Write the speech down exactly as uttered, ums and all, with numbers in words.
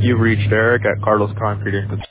You've reached Eric at Carlos Concrete and Construction.